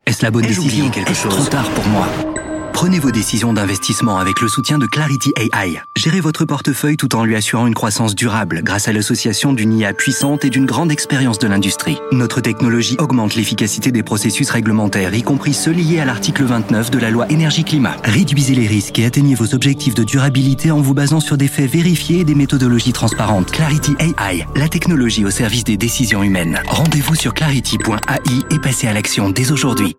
Est-ce la bonne décision? Est-ce trop tard pour moi? Prenez vos décisions d'investissement avec le soutien de Clarity AI. Gérez votre portefeuille tout en lui assurant une croissance durable grâce à l'association d'une IA puissante et d'une grande expérience de l'industrie. Notre technologie augmente l'efficacité des processus réglementaires, y compris ceux liés à l'article 29 de la loi Énergie-Climat. Réduisez les risques et atteignez vos objectifs de durabilité en vous basant sur des faits vérifiés et des méthodologies transparentes. Clarity AI, la technologie au service des décisions humaines. Rendez-vous sur clarity.ai et passez à l'action dès aujourd'hui.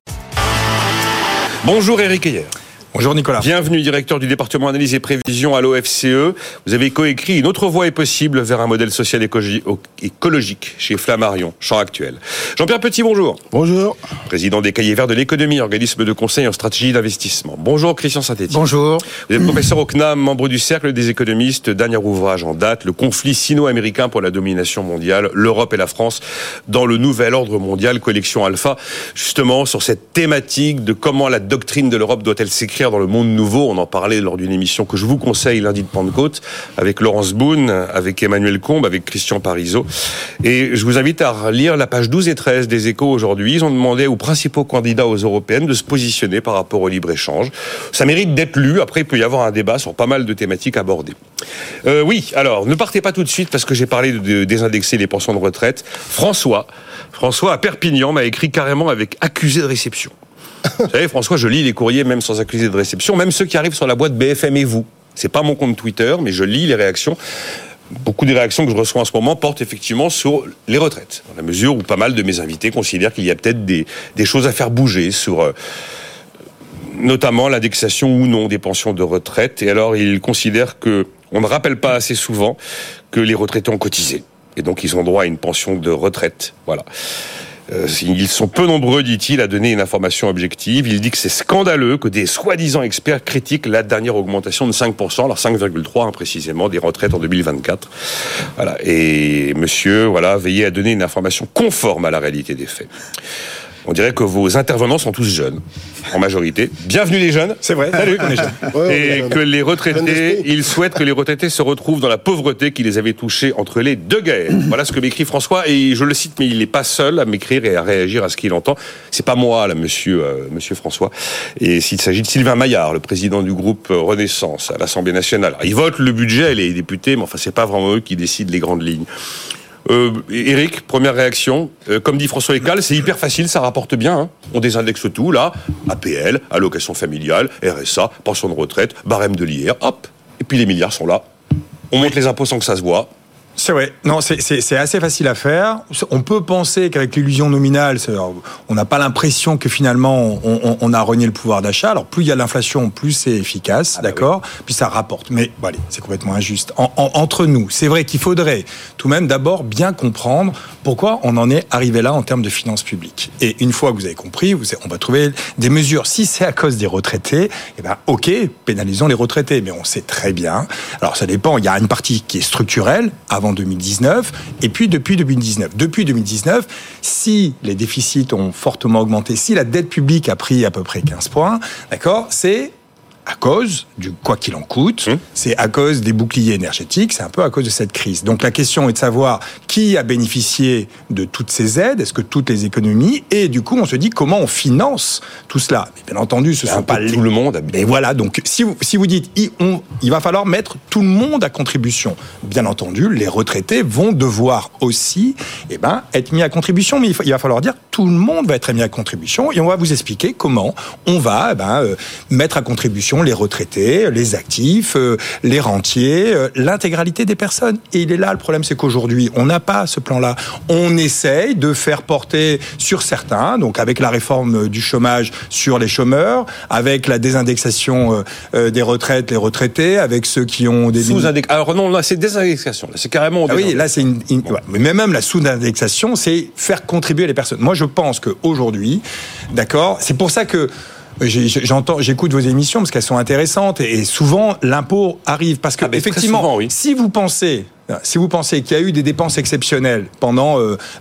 Bonjour Éric Heyer. Bonjour Nicolas. Bienvenue, directeur du département analyse et prévision à l'OFCE. Vous avez coécrit Une autre voie est possible vers un modèle social écologique chez Flammarion, Champ Actuel. Jean-Pierre Petit, bonjour. Bonjour. Président des Cahiers Verts de l'économie, organisme de conseil en stratégie d'investissement. Bonjour Christian Saint-Étienne. Bonjour. Vous êtes professeur au CNAM, membre du Cercle des économistes, dernier ouvrage en date, Le conflit sino-américain pour la domination mondiale, l'Europe et la France dans le nouvel ordre mondial, collection Alpha. Justement, sur cette thématique de comment la doctrine de l'Europe doit-elle s'écrire dans le monde nouveau. On en parlait lors d'une émission que je vous conseille lundi de Pentecôte avec Laurence Boone, avec Emmanuel Combe, avec Christian Parizeau. Et je vous invite à lire la page 12 et 13 des Échos aujourd'hui. Ils ont demandé aux principaux candidats aux européennes de se positionner par rapport au libre-échange. Ça mérite d'être lu. Après, il peut y avoir un débat sur pas mal de thématiques abordées. Oui, alors, ne partez pas tout de suite parce que j'ai parlé de désindexer les pensions de retraite. François à Perpignan m'a écrit carrément avec accusé de réception. Vous savez, François, je lis les courriers même sans accusé de réception, même ceux qui arrivent sur la boîte BFM et vous. C'est pas mon compte Twitter, mais je lis les réactions. Beaucoup des réactions que je reçois en ce moment portent effectivement sur les retraites, dans la mesure où pas mal de mes invités considèrent qu'il y a peut-être des choses à faire bouger sur notamment l'indexation ou non des pensions de retraite. Et alors, ils considèrent que on ne rappelle pas assez souvent que les retraités ont cotisé. Et donc, ils ont droit à une pension de retraite. Voilà. Ils sont peu nombreux, dit-il, à donner une information objective. Il dit que c'est scandaleux que des soi-disant experts critiquent la dernière augmentation de 5%, alors 5,3% précisément, des retraites en 2024. Voilà. Et monsieur, veillez à donner une information conforme à la réalité des faits. On dirait que vos intervenants sont tous jeunes, en majorité. Bienvenue les jeunes. C'est vrai. Salut. On est jeunes. Et que les retraités, ils souhaitent que les retraités se retrouvent dans la pauvreté qui les avait touchés entre les deux guerres. Voilà ce que m'écrit François, et je le cite, mais il n'est pas seul à m'écrire et à réagir à ce qu'il entend. C'est pas moi, là, monsieur François. Et s'il s'agit de Sylvain Maillard, le président du groupe Renaissance à l'Assemblée nationale. Alors, ils votent le budget, les députés, mais enfin, c'est pas vraiment eux qui décident les grandes lignes. Éric, première réaction. Comme dit François Eccal, c'est hyper facile, ça rapporte bien. Hein. On désindexe tout, là. APL, allocation familiale, RSA, pension de retraite, barème de l'IR, hop. Et puis les milliards sont là. On monte les impôts sans que ça se voit. C'est vrai. Non, c'est assez facile à faire. On peut penser qu'avec l'illusion nominale, on n'a pas l'impression que finalement on a renié le pouvoir d'achat. Alors plus il y a de l'inflation, plus c'est efficace, d'accord. Oui. Puis ça rapporte. Mais bon, allez, c'est complètement injuste. Entre nous, c'est vrai qu'il faudrait tout de même d'abord bien comprendre pourquoi on en est arrivé là en termes de finances publiques. Et une fois que vous avez compris, on va trouver des mesures. Si c'est à cause des retraités, eh ben ok, pénalisons les retraités. Mais on sait très bien. Alors ça dépend. Il y a une partie qui est structurelle avant 2019, et puis depuis 2019. Depuis 2019, si les déficits ont fortement augmenté, si la dette publique a pris à peu près 15 points, d'accord, c'est à cause du quoi qu'il en coûte, c'est à cause des boucliers énergétiques, c'est un peu à cause de cette crise. Donc la question est de savoir qui a bénéficié de toutes ces aides, est-ce que toutes les économies, et du coup on se dit comment on finance tout cela. Mais bien entendu, ce sont pas tout le monde. Mais voilà, donc si vous dites il va falloir mettre tout le monde à contribution, bien entendu, les retraités vont devoir aussi être mis à contribution, mais il va falloir dire tout le monde va être mis à contribution, et on va vous expliquer comment on va mettre à contribution les retraités, les actifs, les rentiers, l'intégralité des personnes. Et il est là, le problème, c'est qu'aujourd'hui, on n'a pas ce plan-là. On essaye de faire porter sur certains, donc avec la réforme du chômage sur les chômeurs, avec la désindexation des retraites, les retraités, avec ceux qui ont des... Alors non, là, c'est désindexation. Là, c'est carrément... oui, là, c'est mais même la sous-indexation, c'est faire contribuer les personnes. Moi, je pense qu'aujourd'hui, d'accord, c'est pour ça que j'écoute vos émissions parce qu'elles sont intéressantes et souvent l'impôt arrive parce que effectivement, souvent, oui. Si vous pensez qu'il y a eu des dépenses exceptionnelles pendant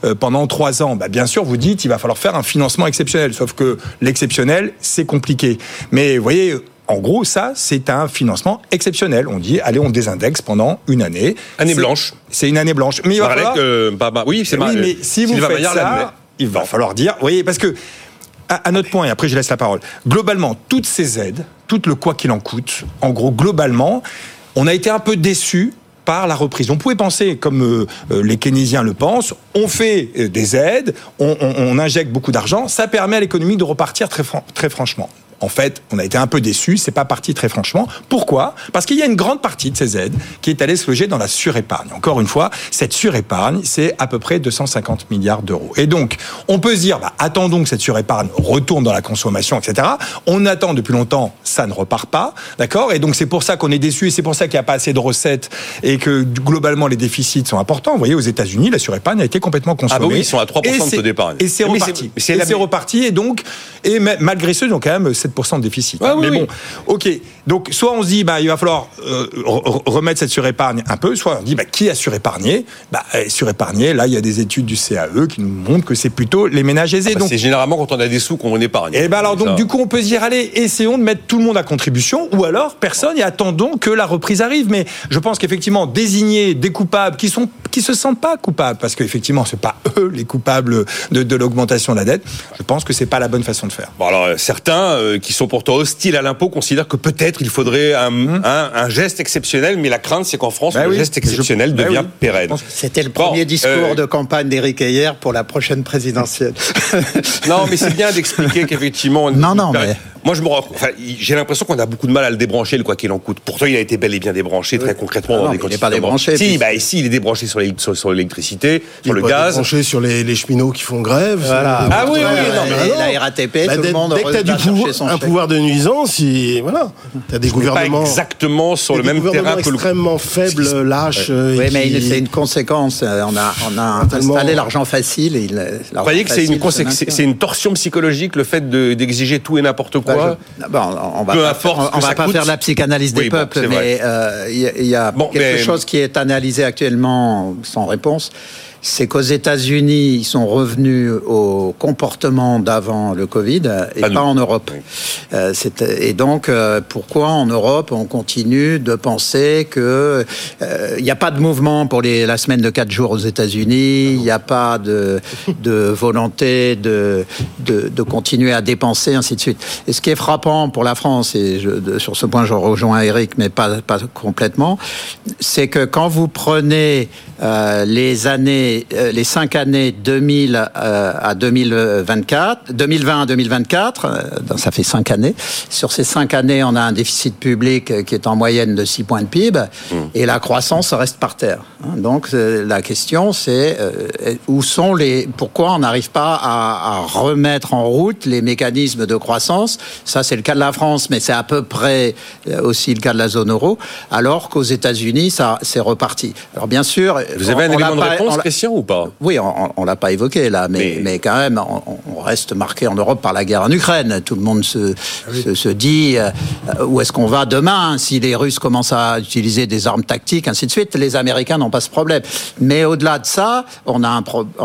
3 ans, bien sûr vous dites il va falloir faire un financement exceptionnel. Sauf que l'exceptionnel c'est compliqué. Mais vous voyez. En gros, ça, c'est un financement exceptionnel. On dit, allez, on désindexe pendant une année. Blanche. C'est une année blanche. Mais il va falloir... oui, c'est mais si vous faites ça, il va falloir dire... Vous voyez, parce que à notre point, et après je laisse la parole, globalement, toutes ces aides, tout le quoi qu'il en coûte, en gros, globalement, on a été un peu déçus par la reprise. On pouvait penser, comme les keynésiens le pensent, on fait des aides, on injecte beaucoup d'argent, ça permet à l'économie de repartir très franchement. En fait, on a été un peu déçus, c'est pas parti très franchement. Pourquoi ? Parce qu'il y a une grande partie de ces aides qui est allée se loger dans la surépargne. Encore une fois, cette surépargne, c'est à peu près 250 milliards d'euros. Et donc, on peut se dire, attendons que cette surépargne retourne dans la consommation, etc. On attend depuis longtemps, ça ne repart pas, d'accord ? Et donc, c'est pour ça qu'on est déçus, et c'est pour ça qu'il n'y a pas assez de recettes, et que globalement, les déficits sont importants. Vous voyez, aux États-Unis, la surépargne a été complètement consommée. Ah bah oui, ils sont à 3% de taux d'épargne. Et c'est reparti. C'est reparti, et donc, malgré ce, ils ont quand même 7% de déficit. Ah, oui, mais bon, ok. Donc, soit on se dit, il va falloir remettre cette surépargne un peu, soit on dit, qui a surépargné ? Surépargné, là, il y a des études du CAE qui nous montrent que c'est plutôt les ménages aisés. Donc, c'est généralement quand on a des sous qu'on épargne. Et alors, donc, du coup, on peut se dire, allez, essayons de mettre tout le monde à contribution, ou alors personne, et attendons que la reprise arrive. Mais je pense qu'effectivement, désigner des coupables qui se sentent pas coupables, parce qu'effectivement, c'est pas eux les coupables de l'augmentation de la dette, je pense que c'est pas la bonne façon de faire. Bon, alors, certains qui sont pourtant hostiles à l'impôt considèrent que peut-être il faudrait un geste exceptionnel, mais la crainte, c'est qu'en France, le geste exceptionnel devient pérenne. C'était le premier discours de campagne d'Éric Heyer pour la prochaine présidentielle. Non, mais c'est bien d'expliquer qu'effectivement... mais... Moi, j'ai l'impression qu'on a beaucoup de mal à le débrancher, le quoi qu'il en coûte. Pourtant, il a été bel et bien débranché, très concrètement. Non, il n'est pas débranché. Si, il est débranché sur l'électricité, sur le gaz. Il est débranché sur les cheminots qui font grève. Voilà. Ah oui, la RATP, tout le monde dès que tu as un pouvoir de nuisance, tu as des gouvernements... Pas exactement sur le même terrain que extrêmement faibles, lâches... Oui, mais c'est une conséquence. On a installé l'argent facile. Vous croyez que c'est une torsion psychologique, le fait d'exiger tout et n'importe quoi? On va pas faire la psychanalyse des peuples, mais il y a quelque chose qui est analysé actuellement sans réponse. C'est qu'aux États-Unis, ils sont revenus au comportement d'avant le Covid et pas en Europe. Oui. Et donc, pourquoi en Europe, on continue de penser que il n'y a pas de mouvement pour la semaine de 4 jours aux États-Unis, il n'y a pas de volonté de continuer à dépenser, ainsi de suite. Et ce qui est frappant pour la France, et sur ce point je rejoins Eric, mais pas complètement, c'est que quand vous prenez les 5 années 2000 à 2024, 2020 à 2024, ça fait 5 années. Sur ces 5 années, on a un déficit public qui est en moyenne de 6 points de PIB et la croissance reste par terre. Donc la question, c'est pourquoi on n'arrive pas à remettre en route les mécanismes de croissance. Ça, c'est le cas de la France, mais c'est à peu près aussi le cas de la zone euro, alors qu'aux États-Unis, ça c'est reparti. Alors bien sûr, vous avez un élément de réponse, Christian, ou pas? Oui, on l'a pas évoqué là, mais quand même, on reste marqué en Europe par la guerre en Ukraine. Tout le monde se dit où est-ce qu'on va demain si les Russes commencent à utiliser des armes tactiques, ainsi de suite. Les Américains n'ont pas ce problème. Mais au-delà de ça, on a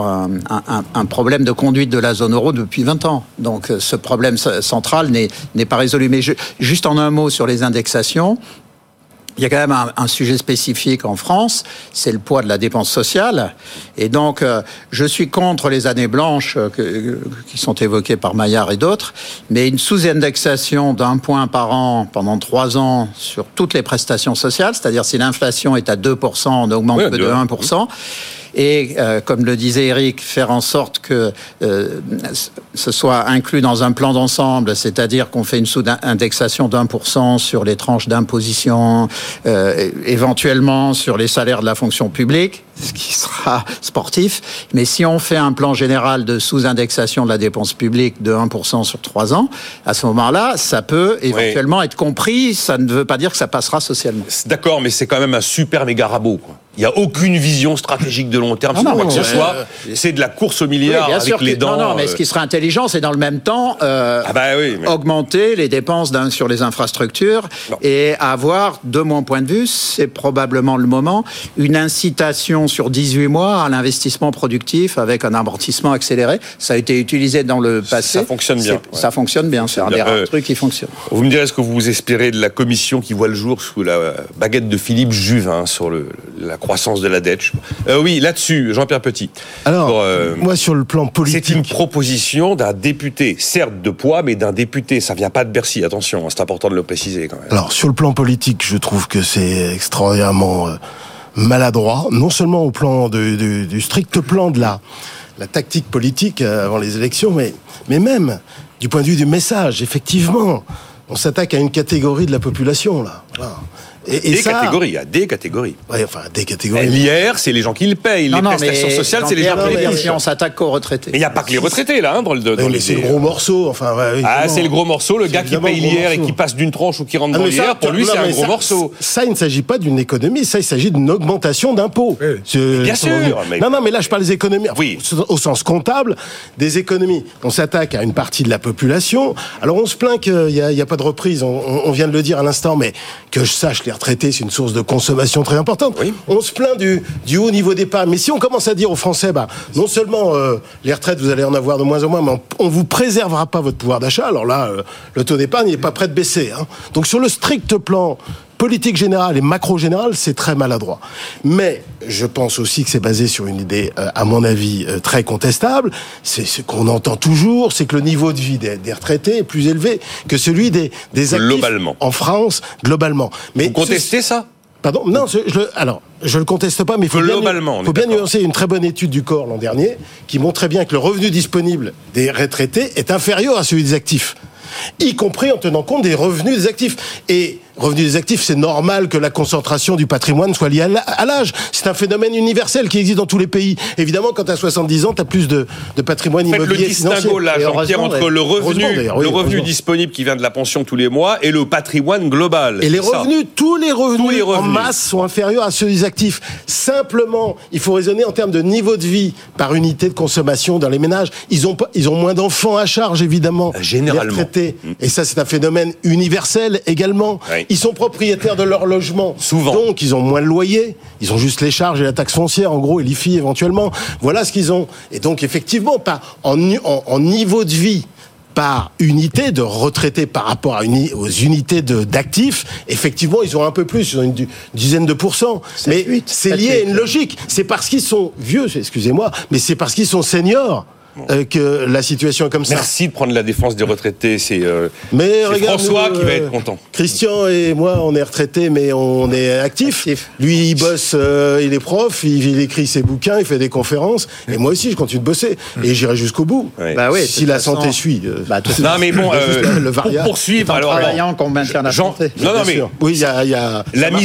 un problème de conduite de la zone euro depuis 20 ans. Donc ce problème central n'est pas résolu. Mais juste en un mot sur les indexations. Il y a quand même un sujet spécifique en France, c'est le poids de la dépense sociale. Et donc, je suis contre les années blanches qui sont évoquées par Maillard et d'autres, mais une sous-indexation d'1 point par an pendant 3 ans sur toutes les prestations sociales, c'est-à-dire si l'inflation est à 2%, on augmente que de 1%. Et comme le disait Eric, faire en sorte que ce soit inclus dans un plan d'ensemble, c'est-à-dire qu'on fait une sous-indexation d'1% sur les tranches d'imposition, éventuellement sur les salaires de la fonction publique, ce qui sera sportif. Mais si on fait un plan général de sous-indexation de la dépense publique de 1% sur 3 ans, à ce moment-là, ça peut éventuellement être compris. Ça ne veut pas dire que ça passera socialement. D'accord, mais c'est quand même un super méga rabot, quoi. Il n'y a aucune vision stratégique de long terme sur quoi que ce soit. C'est de la course au milliard avec les dents. Non, mais ce qui serait intelligent, c'est dans le même temps augmenter les dépenses sur les infrastructures et avoir, de mon point de vue, c'est probablement le moment, une incitation sur 18 mois à l'investissement productif avec un amortissement accéléré. Ça a été utilisé dans le passé. Ça fonctionne bien. Ça fonctionne bien. C'est un des rares trucs qui fonctionne. Vous me direz ce que vous espérez de la commission qui voit le jour sous la baguette de Philippe Juvin sur la croissance de la dette. Oui, là-dessus, Jean-Pierre Petit. Alors, moi, sur le plan politique... C'est une proposition d'un député, certes de poids, mais d'un député. Ça vient pas de Bercy, attention, c'est important de le préciser quand même. Alors, sur le plan politique, je trouve que c'est extraordinairement maladroit, non seulement au plan du strict plan de la tactique politique avant les élections, mais même du point de vue du message. Effectivement, on s'attaque à une catégorie de la population, là. Voilà. Il y a des catégories. Ouais, enfin, des catégories. L'IR, c'est les gens qui le payent. Les prestations sociales, c'est les gens qui le payent. On s'attaque qu'aux retraités. Mais il n'y a pas que les retraités, là. Mais c'est le gros morceau. Enfin, c'est le gros morceau. Le gars qui paye l'IR et qui passe d'une tranche ou qui rentre dans l'IR, pour lui, c'est un gros morceau. Ça, il ne s'agit pas d'une économie. Ça, il s'agit d'une augmentation d'impôts. Bien sûr. Non, mais là, je parle des économies. Oui. Au sens comptable, des économies. On s'attaque à une partie de la population. Alors, on se plaint qu'il n'y a pas de reprise. On vient de le dire à l'instant, mais que je sache, les retraités, c'est une source de consommation très importante. Oui. On se plaint du haut niveau d'épargne. Mais si on commence à dire aux Français, non seulement les retraites, vous allez en avoir de moins en moins, mais on vous préservera pas votre pouvoir d'achat, alors là, le taux d'épargne n'est pas prêt de baisser. Hein. Donc sur le strict plan politique générale et macro générale, c'est très maladroit. Mais je pense aussi que c'est basé sur une idée, à mon avis, très contestable. C'est ce qu'on entend toujours, c'est que le niveau de vie des retraités est plus élevé que celui des actifs globalement en France, globalement. Mais vous contestez ça ? Pardon, non, je le conteste pas, mais il faut bien nuancer une très bonne étude du Corps l'an dernier qui montrait bien que le revenu disponible des retraités est inférieur à celui des actifs, y compris en tenant compte des revenus des actifs. Et revenus des actifs, c'est normal que la concentration du patrimoine soit liée à l'âge. C'est un phénomène universel qui existe dans tous les pays. Évidemment, quand tu as 70 ans, tu as plus de patrimoine immobilier financier. Faites le distinguo, là, Jean-Pierre, entre le revenu disponible qui vient de la pension tous les mois et le patrimoine global. Et tous les revenus en masse sont inférieurs à ceux des actifs. Simplement, il faut raisonner en termes de niveau de vie par unité de consommation dans les ménages. Ils ont moins d'enfants à charge, évidemment. Généralement. Les retraités. Et ça, c'est un phénomène universel également. Oui. Ils sont propriétaires de leur logement. Souvent. Donc, ils ont moins de loyer. Ils ont juste les charges et la taxe foncière, en gros, et l'IFI éventuellement. Voilà ce qu'ils ont. Et donc, effectivement, en niveau de vie, par unité de retraités par rapport aux unités d'actifs, effectivement, ils ont un peu plus, ils ont une dizaine de %. Mais c'est lié à une logique. C'est parce qu'ils sont vieux, excusez-moi, mais c'est parce qu'ils sont seniors. Que la situation est comme ça. Merci de prendre la défense des retraités. C'est François qui va être content. Christian et moi, on est retraités, mais on est actifs. Lui, il bosse, il est prof, il écrit ses bouquins, il fait des conférences. Et moi aussi, je continue de bosser. Et j'irai jusqu'au bout. Oui, si la santé suit. Non, mais bon, pour poursuivre, alors, travaillant qu'on maintient la santé. Non, mais oui, il y a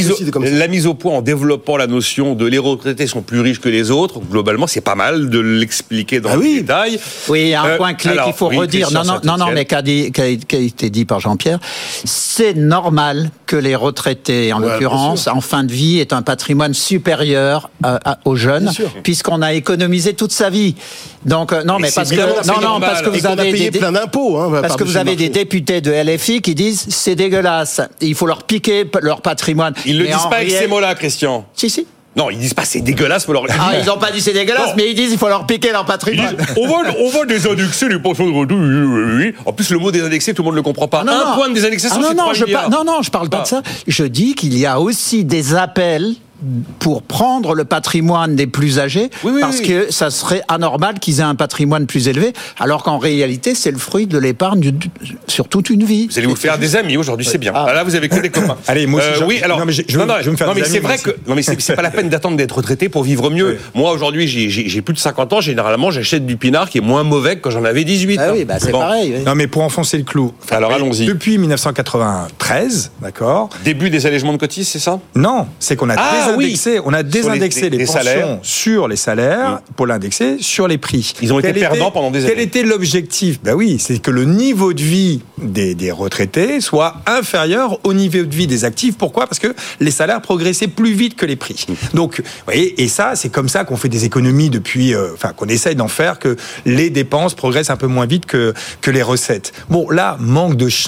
la mise au point en développant la notion de les retraités sont plus riches que les autres. Globalement, c'est pas mal de l'expliquer dans le détail. Oui, il y a un point clé qu'il faut redire. Non, mais qui a été dit par Jean-Pierre. C'est normal que les retraités, en l'occurrence, en fin de vie, aient un patrimoine supérieur aux jeunes, puisqu'on a économisé toute sa vie. Donc, parce que vous avez payé plein d'impôts. Parce que vous avez des députés de LFI qui disent c'est dégueulasse, il faut leur piquer leur patrimoine. Ils ne le disent pas avec ces mots-là, Christian. Si. Non, ils disent pas c'est dégueulasse pour leur. Ils n'ont pas dit c'est dégueulasse, mais ils disent il faut leur piquer leur patrimoine. On va désindexer les pensions de retraite. En plus, le mot désindexer, tout le monde ne le comprend pas. Un point de désindexation, c'est 3 milliards. Non, je parle pas de ça. Je dis qu'il y a aussi des appels pour prendre le patrimoine des plus âgés, parce que ça serait anormal qu'ils aient un patrimoine plus élevé, alors qu'en réalité, c'est le fruit de l'épargne sur toute une vie. Vous allez vous faire des amis aujourd'hui, c'est bien. Là, vous avez que des copains. Allez, moi aussi. Je vais me faire des amis. C'est vrai que c'est pas la peine d'attendre d'être retraité pour vivre mieux. Oui. Moi, aujourd'hui, j'ai plus de 50 ans. Généralement, j'achète du pinard qui est moins mauvais que quand j'en avais 18. C'est pareil. Oui. Non, mais pour enfoncer le clou. Alors, allons-y. Depuis 1993, d'accord. Début des allègements de cotises, c'est ça ? Non, c'est qu'on a on a désindexé les pensions salaires. Sur les salaires pour l'indexer sur les prix. Ils ont été perdants pendant des années. Quel était l'objectif ? C'est que le niveau de vie des retraités soit inférieur au niveau de vie des actifs. Pourquoi ? Parce que les salaires progressaient plus vite que les prix. Donc, vous voyez, et ça, c'est comme ça qu'on fait des économies depuis, qu'on essaye d'en faire, que les dépenses progressent un peu moins vite que les recettes. Bon, là, manque de chance.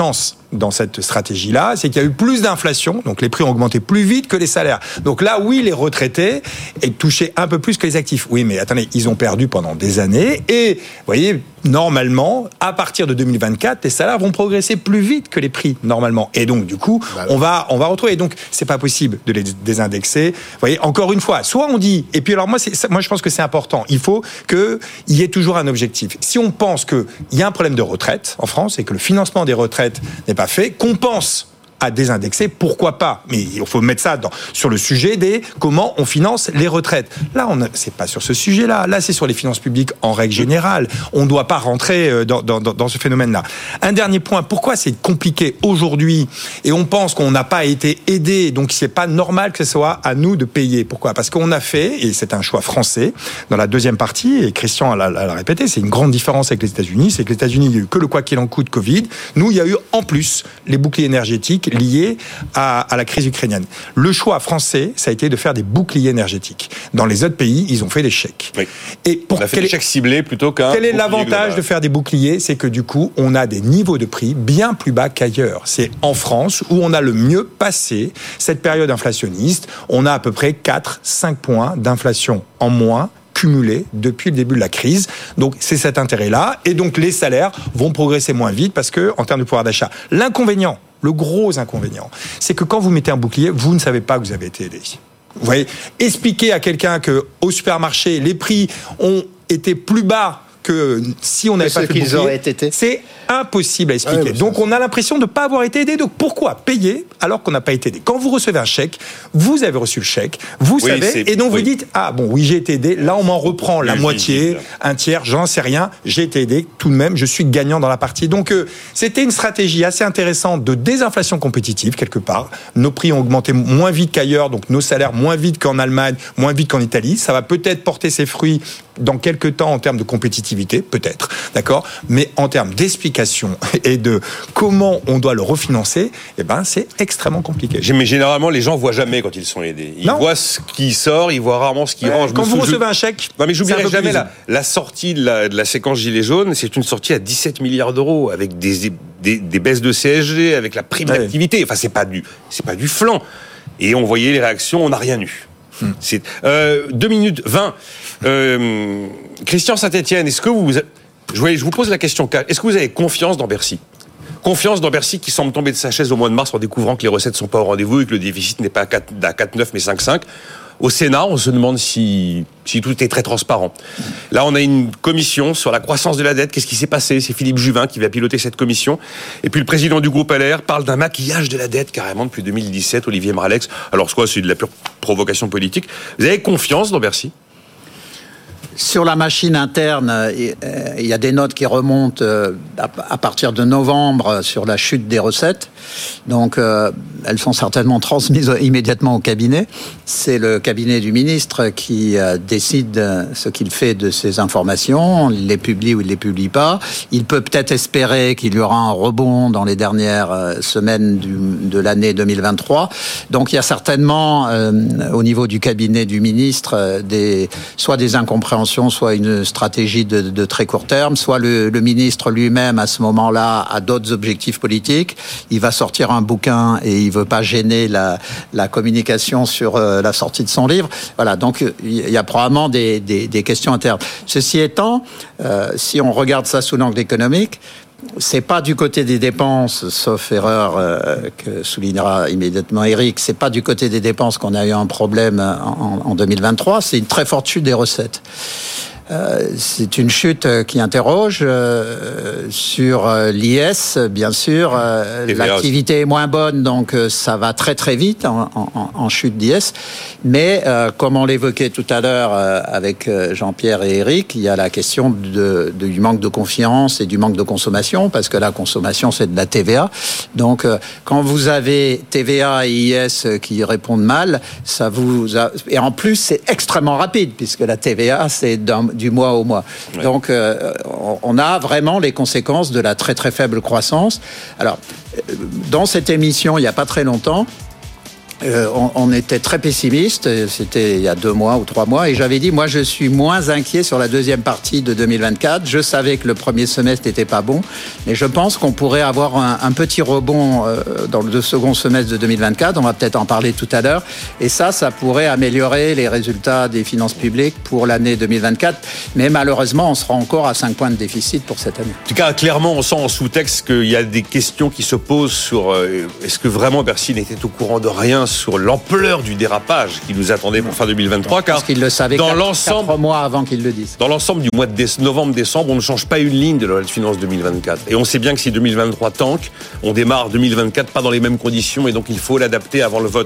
dans cette stratégie-là, c'est qu'il y a eu plus d'inflation, donc les prix ont augmenté plus vite que les salaires. Donc là, oui, les retraités touchaient un peu plus que les actifs. Oui, mais attendez, ils ont perdu pendant des années et, vous voyez, normalement, à partir de 2024, les salaires vont progresser plus vite que les prix, normalement. Et donc, du coup, on va retrouver. Et donc, c'est pas possible de les désindexer. Vous voyez, encore une fois, soit on dit, et puis alors moi, je pense que c'est important. Il faut qu'il y ait toujours un objectif. Si on pense qu'il y a un problème de retraite en France et que le financement des retraites n'est pas fait, qu'on pense à désindexer, pourquoi pas? Mais il faut mettre ça sur le sujet des comment on finance les retraites. Là, c'est pas sur ce sujet-là. Là, c'est sur les finances publiques en règle générale. On ne doit pas rentrer dans ce phénomène-là. Un dernier point. Pourquoi c'est compliqué aujourd'hui et on pense qu'on n'a pas été aidé, donc c'est pas normal que ce soit à nous de payer. Pourquoi? Parce qu'on a fait, et c'est un choix français, dans la deuxième partie, et Christian l'a répété, c'est une grande différence avec les États-Unis, c'est que les États-Unis, il n'y a eu que le quoi qu'il en coûte Covid. Nous, il y a eu en plus les boucliers énergétiques liés à la crise ukrainienne. Le choix français, ça a été de faire des boucliers énergétiques. Dans les autres pays, ils ont fait des chèques. Oui. Et on a fait des chèques ciblés plutôt qu'un. Quel est l'avantage de faire des boucliers? C'est que du coup, on a des niveaux de prix bien plus bas qu'ailleurs. C'est en France où on a le mieux passé cette période inflationniste. On a à peu près 4-5 points d'inflation en moins cumulé depuis le début de la crise. Donc, c'est cet intérêt-là. Et donc, les salaires vont progresser moins vite parce que, en termes de pouvoir d'achat, l'inconvénient, le gros inconvénient, c'est que quand vous mettez un bouclier, vous ne savez pas que vous avez été aidé. Vous voyez, expliquer à quelqu'un qu'au supermarché, les prix ont été plus bas que si on n'avait pas fait le bouclier, c'est impossible à expliquer. Donc on a l'impression de ne pas avoir été aidé. Donc pourquoi payer alors qu'on n'a pas été aidé? Quand vous recevez un chèque, vous avez reçu le chèque, vous savez, et donc vous dites, ah bon, oui, j'ai été aidé, là on m'en reprend la moitié, un tiers, j'en sais rien, j'ai été aidé, tout de même, je suis gagnant dans la partie. Donc c'était une stratégie assez intéressante de désinflation compétitive, quelque part. Nos prix ont augmenté moins vite qu'ailleurs, donc nos salaires moins vite qu'en Allemagne, moins vite qu'en Italie. Ça va peut-être porter ses fruits dans quelques temps en termes de compétitivité, peut-être, d'accord? Mais en termes d'explication et de comment on doit le refinancer, eh ben, c'est extrêmement compliqué. Mais généralement, les gens voient jamais quand ils sont aidés. Ils voient ce qui sort, ils voient rarement ce qui rentre. Quand vous recevez un chèque... Non, mais j'oublierai jamais la sortie de la séquence Gilets jaunes. C'est une sortie à 17 milliards d'euros, avec des baisses de CSG, avec la prime d'activité. Enfin, c'est pas du flan. Et on voyait les réactions, on n'a rien eu. C'est 2 minutes 20. Christian Saint-Etienne, est-ce que je vous pose la question, est-ce que vous avez confiance dans Bercy? Confiance dans Bercy qui semble tomber de sa chaise au mois de mars en découvrant que les recettes ne sont pas au rendez-vous et que le déficit n'est pas à 4,9 mais 5,5. Au Sénat, on se demande si tout est très transparent. Là, on a une commission sur la croissance de la dette. Qu'est-ce qui s'est passé? C'est Philippe Juvin qui va piloter cette commission. Et puis le président du groupe LR parle d'un maquillage de la dette carrément depuis 2017, Olivier Marlex. Alors, soit c'est de la pure provocation politique. Vous avez confiance dans Bercy? Sur la machine interne, il y a des notes qui remontent à partir de novembre sur la chute des recettes. Donc, elles sont certainement transmises immédiatement au cabinet. C'est le cabinet du ministre qui décide ce qu'il fait de ces informations. Il les publie ou il les publie pas. Il peut peut-être espérer qu'il y aura un rebond dans les dernières semaines de l'année 2023. Donc, il y a certainement, au niveau du cabinet du ministre, soit des incompréhensions, soit une stratégie de très court terme, soit le ministre lui-même, à ce moment-là, a d'autres objectifs politiques. Il va sortir un bouquin et il veut pas gêner la communication sur la sortie de son livre. Voilà, donc il y a probablement des questions internes. Ceci étant, si on regarde ça sous l'angle économique, c'est pas du côté des dépenses, sauf erreur que soulignera immédiatement Eric, c'est pas du côté des dépenses qu'on a eu un problème en 2023, c'est une très forte chute des recettes. C'est une chute qui interroge sur l'IS, bien sûr. L'activité est moins bonne, donc ça va très très vite en chute d'IS. Mais comme on l'évoquait tout à l'heure avec Jean-Pierre et Eric, il y a la question du manque de confiance et du manque de consommation, parce que la consommation, c'est de la TVA. Donc, quand vous avez TVA et IS qui répondent mal, ça et en plus, c'est extrêmement rapide, puisque la TVA, c'est du mois au mois. Ouais. Donc, on a vraiment les conséquences de la très très faible croissance. Alors, dans cette émission, il n'y a pas très longtemps, On était très pessimiste, c'était il y a 2 mois ou 3 mois, et j'avais dit, moi je suis moins inquiet sur la deuxième partie de 2024. Je savais que le premier semestre n'était pas bon, mais je pense qu'on pourrait avoir un petit rebond dans le second semestre de 2024, on va peut-être en parler tout à l'heure, et ça pourrait améliorer les résultats des finances publiques pour l'année 2024, mais malheureusement on sera encore à 5 points de déficit pour cette année. En tout cas, clairement, on sent en sous-texte qu'il y a des questions qui se posent sur est-ce que vraiment Bercy n'était au courant de rien sur l'ampleur du dérapage qui nous attendait pour fin 2023, car qu'il le savait dans 4 mois avant qu'il le dise. Dans l'ensemble du mois de novembre-décembre, on ne change pas une ligne de la loi de finances 2024. Et on sait bien que si 2023 tanque, on démarre 2024 pas dans les mêmes conditions, et donc il faut l'adapter avant le vote